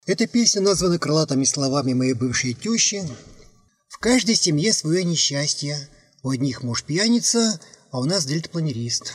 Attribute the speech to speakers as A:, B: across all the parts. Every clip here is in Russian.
A: Эта песня названа крылатыми словами моей бывшей тещи. В каждой семье свое несчастье. У одних муж пьяница, а у нас дельтапланерист.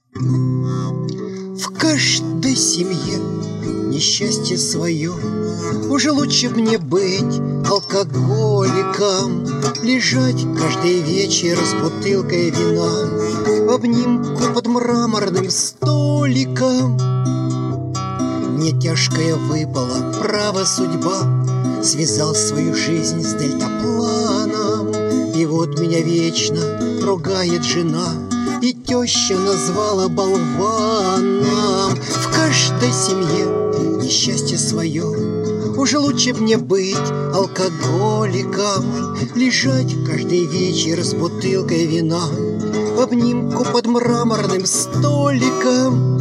A: В каждой семье несчастье свое. Уже лучше мне быть алкоголиком, лежать каждый вечер с бутылкой вина в обнимку под мраморным столиком. Мне тяжкая выпала, право судьба, связал свою жизнь с дельтапланом. И вот меня вечно ругает жена, и теща назвала болваном. В каждой семье несчастье свое. Уже лучше мне быть алкоголиком, лежать каждый вечер с бутылкой вина в обнимку под мраморным столиком.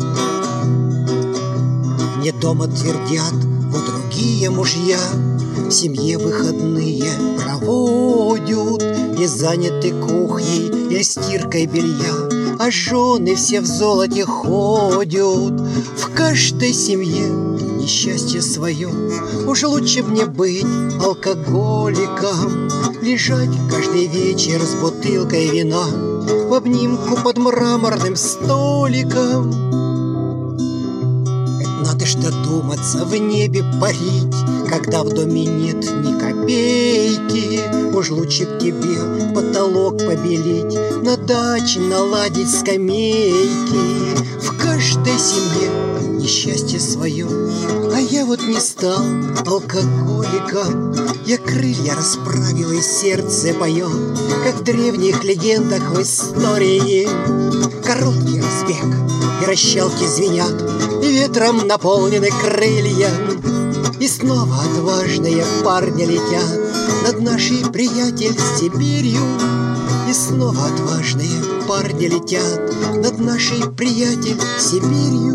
A: Мне дома твердят, вот другие мужья в семье выходные проводят и заняты кухней или стиркой белья, а жены все в золоте ходят. В каждой семье несчастье свое. Уже лучше мне быть алкоголиком, лежать каждый вечер с бутылкой вина в обнимку под мраморным столиком. Надо ж додуматься в небе парить, когда в доме нет ни копейки. Уж лучше к тебе потолок побелить, на даче наладить скамейки. В каждой семье несчастье свое. А я вот не стал алкоголиком. Я крылья расправил и сердце поет, как в древних легендах в истории. Короткий разбег и расщелки звенят, и ветром наполнены крылья. И снова отважные парни летят над нашей, приятель, Сибирью. И снова отважные парни летят над нашей, приятель, Сибирью.